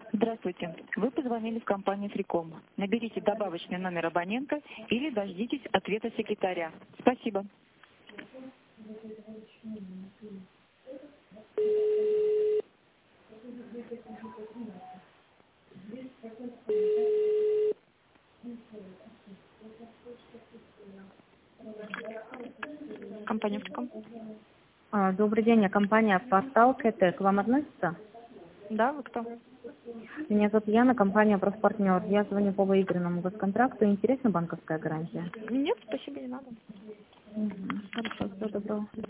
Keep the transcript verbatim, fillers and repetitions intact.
Здравствуйте. Вы позвонили в компанию Фриком. Наберите добавочный номер абонента или дождитесь ответа секретаря. Спасибо. Компания Фриком. А, Добрый день, я компания «Портал КТ». К вам относится? Да, вы кто? Меня зовут Яна, компания «Профпартнер». Я звоню по выигранному госконтракту. Интересна банковская гарантия? Нет, спасибо, не надо. Угу. Хорошо, всего доброго.